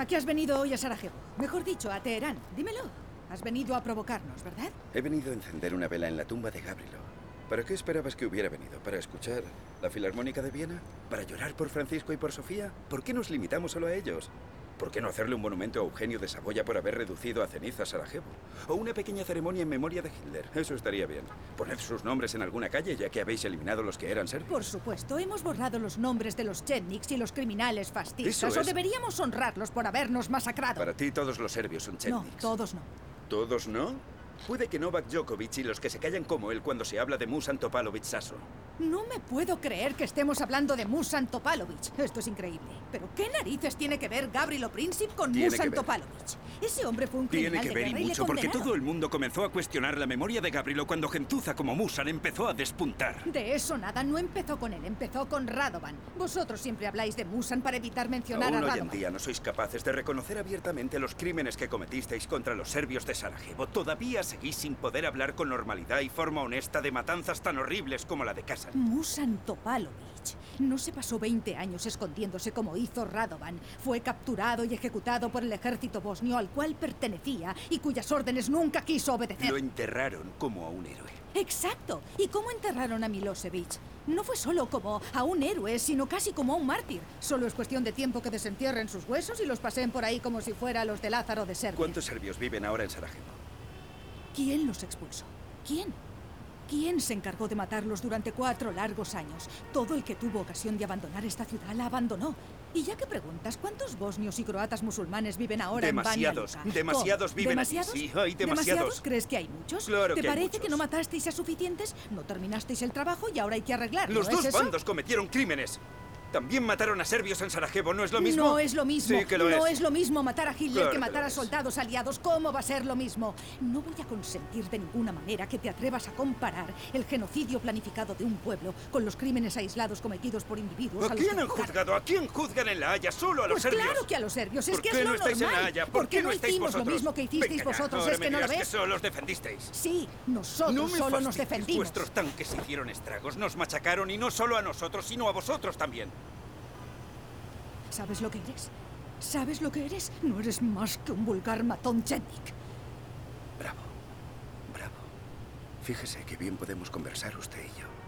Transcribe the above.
¿A qué has venido hoy a Sarajevo? Mejor dicho, a Teherán. Dímelo. Has venido a provocarnos, ¿verdad? He venido a encender una vela en la tumba de Gavrilo. ¿Para qué esperabas que hubiera venido? ¿Para escuchar la Filarmónica de Viena? ¿Para llorar por Francisco y por Sofía? ¿Por qué nos limitamos solo a ellos? ¿Por qué no hacerle un monumento a Eugenio de Saboya por haber reducido a ceniza Sarajevo? O una pequeña ceremonia en memoria de Hitler. Eso estaría bien. Poned sus nombres en alguna calle, ya que habéis eliminado los que eran serbios. Por supuesto, hemos borrado los nombres de los chetniks y los criminales fascistas. Eso O es. deberíamos honrarlos por habernos masacrado. Para ti todos los serbios son No, chetniks. todos no. ¿Todos no? Puede que Novak Djokovic y los que se callan como él cuando se habla de Musan Topalovic Sasso. No me puedo creer que estemos hablando de Musan Topalovic. Esto es increíble. ¿Pero qué narices tiene que ver Gavrilo Princip con Tiene que Musan ver. Topalovic? Ese hombre fue un criminal Tiene que de ver y guerra y le mucho, porque condenaron. todo el mundo comenzó a cuestionar la memoria de Gavrilo cuando gentuza como Musan empezó a despuntar. De eso nada, no empezó con él, empezó con Radovan. Vosotros siempre habláis de Musan para evitar mencionar Aún a hoy Radovan. en día no sois capaces de reconocer abiertamente los crímenes que cometisteis contra los serbios de Sarajevo. Todavía seguís sin poder hablar con normalidad y forma honesta de matanzas tan horribles como la de Kasan. Musan Topalovic no se pasó 20 años escondiéndose como hizo Radovan. Fue capturado y ejecutado por el ejército bosnio al cual pertenecía y cuyas órdenes nunca quiso obedecer. Lo enterraron como a un héroe. Exacto. ¿Y cómo enterraron a Milosevic? No fue solo como a un héroe, sino casi como a un mártir. Solo es cuestión de tiempo que desentierren sus huesos y los paseen por ahí como si fuera los de Lázaro de Serbia. ¿Cuántos serbios viven ahora en Sarajevo? ¿Quién los expulsó? ¿Quién? ¿Quién se encargó de matarlos durante 4 largos años? Todo el que tuvo ocasión de abandonar esta ciudad la abandonó. Y ya que preguntas, ¿cuántos bosnios y croatas musulmanes viven ahora Demasiados, en Banja Luka? demasiados ¿Cómo? viven allí, ¿Demasiados? sí, hay demasiados. ¿Crees que hay muchos? Claro ¿Te que hay parece muchos. que no matasteis a suficientes? ¿No terminasteis el trabajo y ahora hay que arreglarlo? Los ¿Es dos eso? bandos cometieron crímenes. También mataron a serbios en Sarajevo, ¿no es lo mismo? No es lo mismo. Sí que lo no es. es lo mismo matar a Hitler Claro que que matar lo a es. soldados aliados. ¿Cómo va a ser lo mismo? No voy a consentir de ninguna manera que te atrevas a comparar el genocidio planificado de un pueblo con los crímenes aislados cometidos por individuos ¿A los quién que han juzgado? ¿A quién juzgan en La Haya? Solo a los Pues serbios. claro que a los serbios. Es ¿Por que qué es no lo estáis en normal. La Haya? ¿Por qué no estáis hicimos vosotros? lo mismo que hicisteis Venga ya, vosotros? ahora ¿Es me que no lo dirás ves? que solo os defendisteis. Sí, nosotros No me solo nos fastidies, defendimos. vuestros tanques hicieron estragos, nos machacaron y no solo a nosotros, sino a vosotros también. ¿Sabes lo que eres? ¿Sabes lo que eres? No eres más que un vulgar matón chetnik. Bravo, bravo. Fíjese que bien podemos conversar usted y yo.